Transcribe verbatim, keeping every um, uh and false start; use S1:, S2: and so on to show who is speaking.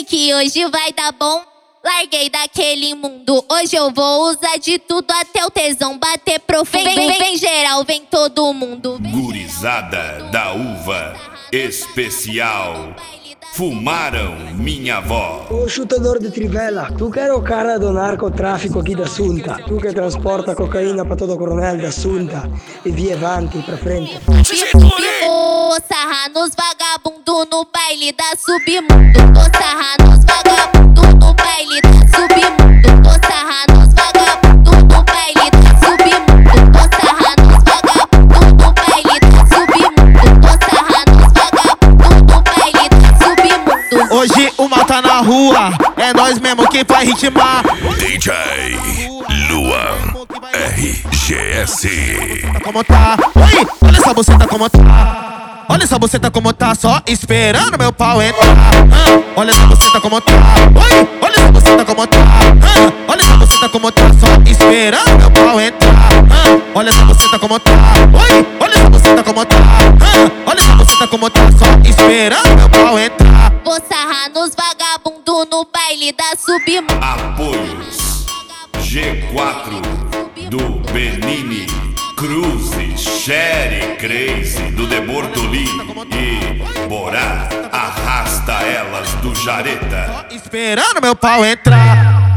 S1: que hoje vai dar bom. Larguei daquele mundo, hoje eu vou usar de tudo até o tesão bater profundo. Vem, vem, vem geral, vem todo mundo. Vem
S2: Gurizada da uva especial. Fumaram minha avó.
S3: Ô chutador de trivela, tu que era o cara do narcotráfico aqui da Assunta, tu que transporta cocaína pra todo o coronel da Assunta e via avanti pra frente.
S1: Vou sarrar nos vagabundo no baile da submundo. Vou sarrar nos vagabundo no baile da submundo. Vou sarrar nos vagabundo no baile da submundo. Vou sarrar nos vagabundo no baile da submundo. Vou sarrar nos vagabundo no baile da submundo.
S4: Hoje o mal tá na rua, é nós mesmo quem vai ritmar.
S2: D J Luan R G S.
S4: Como tá? Oi, olha essa buceta como tá. Olha essa buceta como tá, só esperando meu pau entrar. Ah, olha essa buceta como tá. Oi, olha essa buceta como tá. Ah, olha essa buceta como tá, só esperando meu pau entrar. Ah, olha essa buceta como tá. Oi, olha essa buceta como tá. Ah, olha essa buceta como tá, só esperando meu pau entrar.
S1: Vou sarrar nos vagabundo no baile da submundo.
S2: Apoios G quatro do Benini, Cruzes, Sherry Crazy do The Bortolini e Borá, arrasta elas do Jareta.
S4: Esperando meu pau entrar.